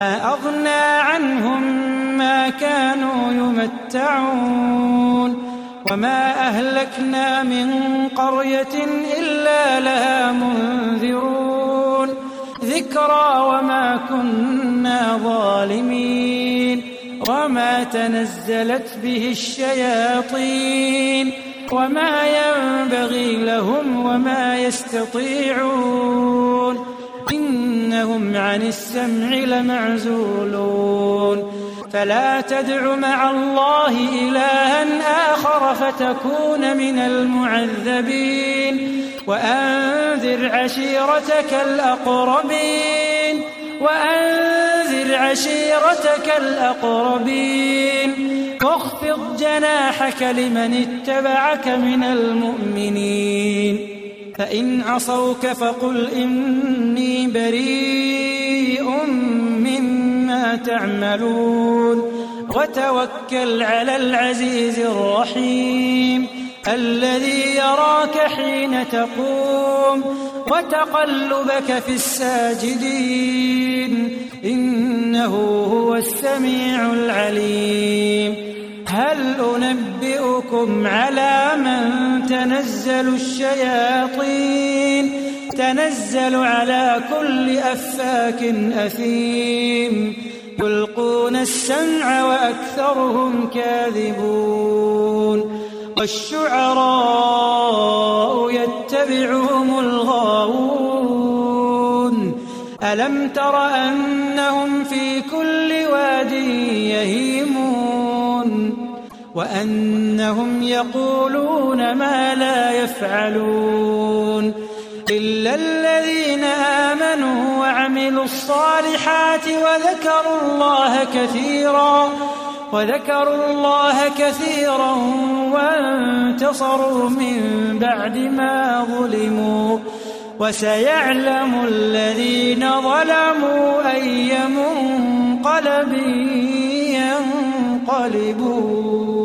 أغنى عنهم ما كانوا يمتعون وما أهلكنا من قرية إلا لها منذرون ذكرى وما كنا ظالمين وما تنزلت به الشياطين وما ينبغي لهم وما يستطيعون إنهم عن السمع لمعزولون فلا تدع مع الله إلها آخر فتكون من المعذبين وأنذر عشيرتك الأقربين واخفض جناحك لمن اتبعك من المؤمنين فإن عصوك فقل إني بريء مما تعملون وتوكل على العزيز الرحيم الذي يراك حين تقوم وتقلبك في الساجدين إنه هو السميع العليم هل أنبئكم على من تنزل الشياطين تنزل على كل أفاك أثيم يلقون السمع وأكثرهم كاذبون والشعراء يتبعهم الغاوون ألم تر أنهم في كل واد يهيمون وأنهم يقولون ما لا يفعلون إلا الذين آمنوا وعملوا الصالحات وذكروا الله كثيرا وانتصروا من بعد ما ظلموا وسيعلم الذين ظلموا أي منقلب ينقلبون.